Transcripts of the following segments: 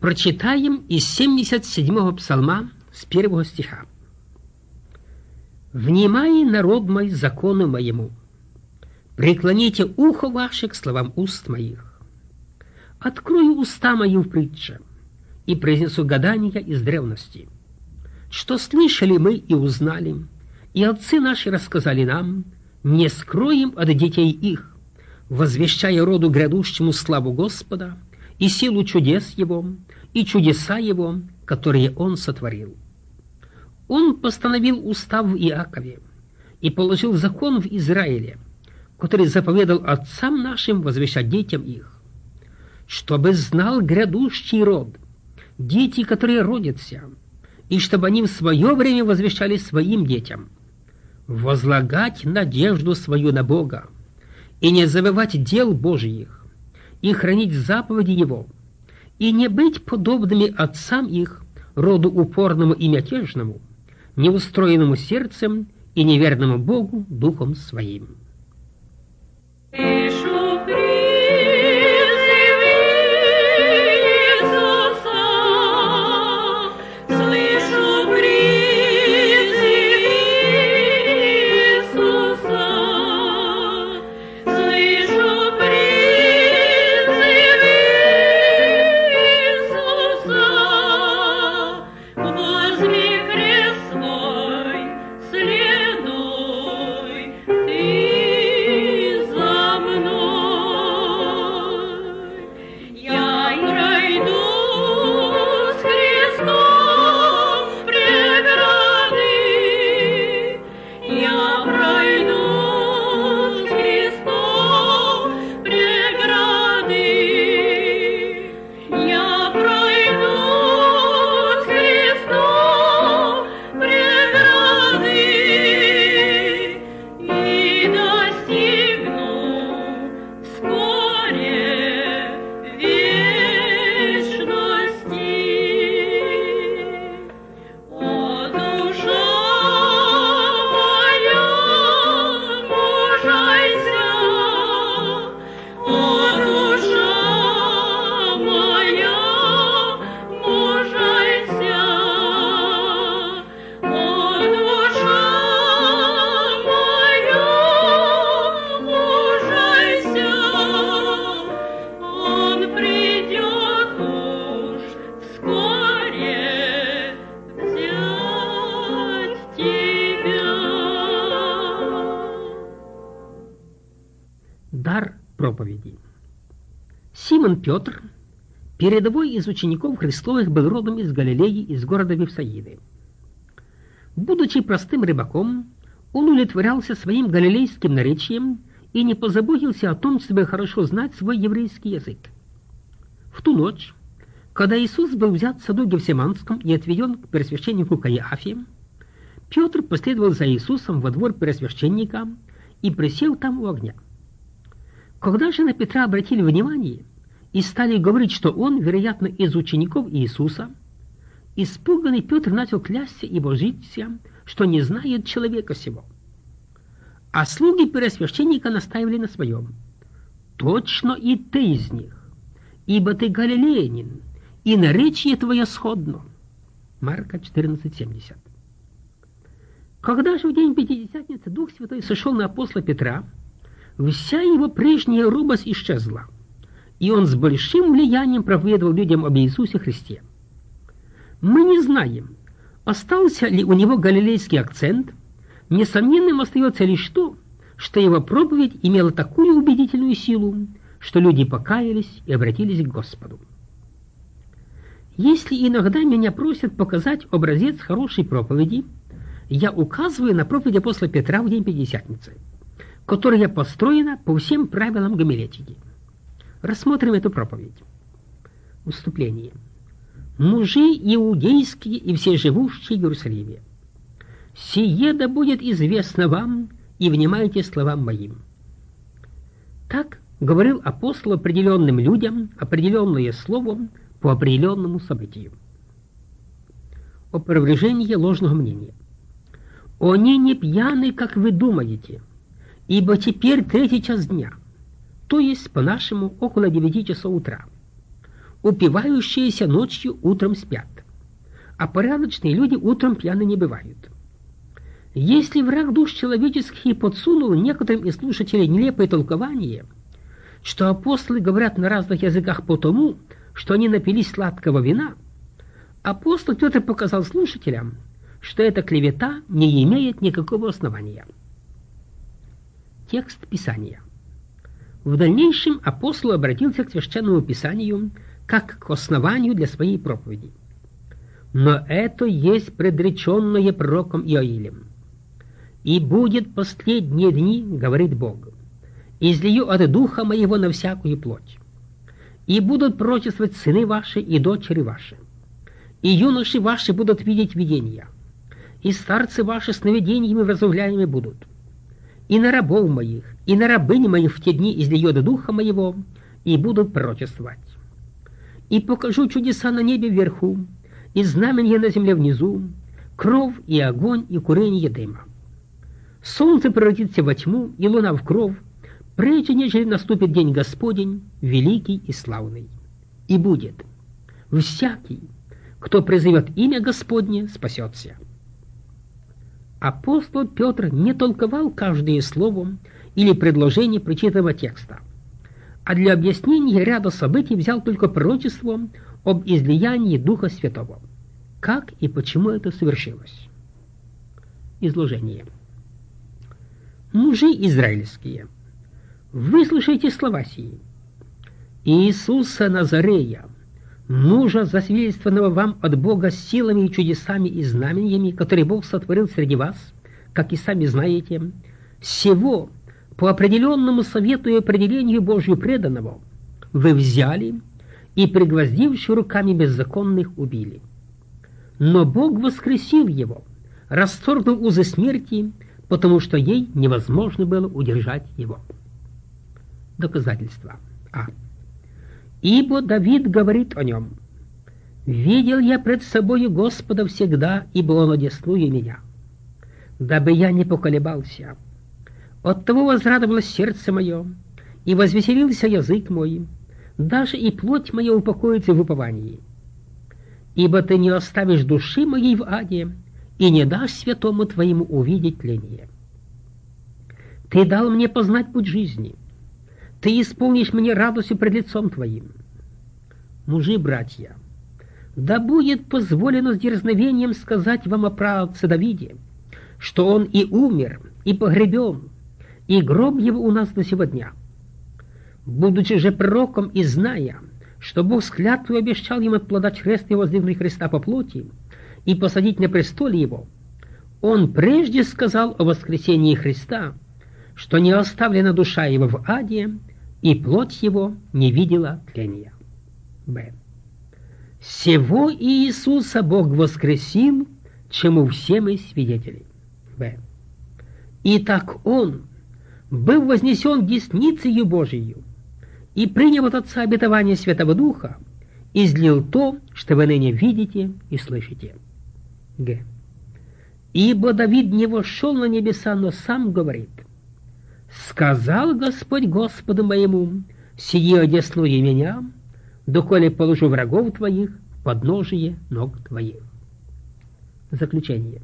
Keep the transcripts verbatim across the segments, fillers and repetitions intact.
Прочитаем из семьдесят седьмого псалма с первого стиха. «Внимай, народ мой, закону моему, преклоните ухо ваше к словам уст моих. Открою уста мои в притче и произнесу гадания из древности. Что слышали мы и узнали, и отцы наши рассказали нам, не скроем от детей их, возвещая роду грядущему славу Господа и силу чудес Его, и чудеса Его, которые Он сотворил. Он постановил устав в Иакове и положил закон в Израиле, который заповедал отцам нашим возвещать детям их, чтобы знал грядущий род, дети, которые родятся, и чтобы они в свое время возвещали своим детям, возлагать надежду свою на Бога, и не забывать дел Божиих, и хранить заповеди Его, и не быть подобными отцам их, роду упорному и мятежному, неустроенному сердцем и неверному Богу духом своим». Дар проповеди. Симон Петр, передовой из учеников Христовых, был родом из Галилеи, из города Вифсаиды. Будучи простым рыбаком, он удовлетворялся своим галилейским наречием и не позаботился о том, чтобы хорошо знать свой еврейский язык. В ту ночь, когда Иисус был взят в саду Гефсиманском и отведен к первосвященнику Каиафе, Петр последовал за Иисусом во двор первосвященника и присел там у огня. Когда же на Петра обратили внимание и стали говорить, что он, вероятно, из учеников Иисуса, испуганный Петр начал клясться и божиться, что не знает человека сего. А слуги первосвященника настаивали на своем: «Точно и ты из них, ибо ты галилеянин, и наречие твое сходно». Марка четырнадцать семьдесят. Когда же в день Пятидесятницы Дух Святой сошел на апостола Петра, вся его прежняя робость исчезла, и он с большим влиянием проповедовал людям об Иисусе Христе. Мы не знаем, остался ли у него галилейский акцент. Несомненным остается лишь то, что его проповедь имела такую убедительную силу, что люди покаялись и обратились к Господу. Если иногда меня просят показать образец хорошей проповеди, я указываю на проповедь апостола Петра в день Пятидесятницы, которая построена по всем правилам гомилетики. Рассмотрим эту проповедь. Вступление. «Мужи иудейские и все живущие в Иерусалиме, сие да будет известно вам, и внимайте словам моим». Так говорил апостол определенным людям определенное слово по определенному событию. Опровержение ложного мнения. «Они не пьяны, как вы думаете, ибо теперь третий час дня, то есть по-нашему около девяти часов утра. упивающиеся ночью утром спят, а порядочные люди утром пьяны не бывают. Если враг душ человеческих и подсунул некоторым из слушателей нелепое толкование, что апостолы говорят на разных языках потому, что они напились сладкого вина, апостол Петр показал слушателям, что эта клевета не имеет никакого основания. Текст Писания. В дальнейшем апостол обратился к Священному Писанию как к основанию для своей проповеди. Но это есть предреченное пророком Иоилем. «И будет последние дни, — говорит Бог, — излию от духа моего на всякую плоть. И будут пророчествовать сыны ваши и дочери ваши, и юноши ваши будут видеть видения, и старцы ваши сновидениями вразумляемы будут. И на рабов моих, и на рабынь моих в те дни излию от духа моего, и будут пророчествовать. И покажу чудеса на небе вверху, и знамения на земле внизу, кровь и огонь и курение дыма. Солнце превратится во тьму, и луна в кровь, прежде нежели наступит день Господень, великий и славный. И будет: всякий, кто призовет имя Господне, спасется». Апостол Петр не толковал каждое слово или предложение прочитанного текста, а для объяснения ряда событий взял только пророчество об излиянии Духа Святого. Как и почему это совершилось? Изложение. Мужи израильские, выслушайте слова сии. Иисуса Назарея, мужа, засвидетельствованного вам от Бога силами и чудесами и знамениями, которые Бог сотворил среди вас, как и сами знаете, всего по определенному совету и определению Божью преданного вы взяли и, пригвоздивши руками беззаконных, убили. Но Бог воскресил его, расторгнув узы смерти, потому что ей невозможно было удержать его. Доказательства. А. Ибо Давид говорит о нем: «Видел я пред собою Господа всегда, ибо Он одесную меня, дабы я не поколебался. Оттого возрадовалось сердце мое, и возвеселился язык мой, даже и плоть моя упокоится в уповании. Ибо ты не оставишь души моей в аде, и не дашь святому твоему увидеть тление. Ты дал мне познать путь жизни, ты исполнишь мне радостью пред лицом твоим». Мужи, братья, да будет позволено с дерзновением сказать вам о праотце Давиде, что он и умер, и погребен, и гроб его у нас до сего дня. Будучи же пророком и зная, что Бог с клятвой обещал ему от плода чрест его воздвигнуть Христа по плоти и посадить на престоле его, он прежде сказал о воскресении Христа, что не оставлена душа его в аде, и плоть его не видела тления. Б. Сего Иисуса Бог воскресил, чему все мы свидетели. Б. Итак Он, был вознесен десницею Божию, и, приняв от Отца обетование Святого Духа, излил то, что вы ныне видите и слышите. Г. Ибо Давид не вошел на небеса, но сам говорит: «Сказал Господь Господу моему: сиди одесную меня, доколе положу врагов твоих в подножие ног твоих». Заключение.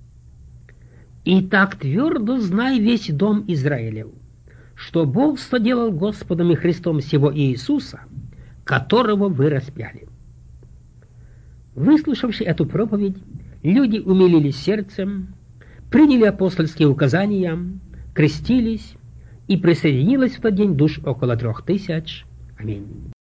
«Итак твердо знай весь дом Израилев, что Бог соделал Господом и Христом сего Иисуса, которого вы распяли». Выслушавши эту проповедь, люди умилились сердцем, приняли апостольские указания, крестились, и присоединилось в тот день душ около трех тысяч. Аминь.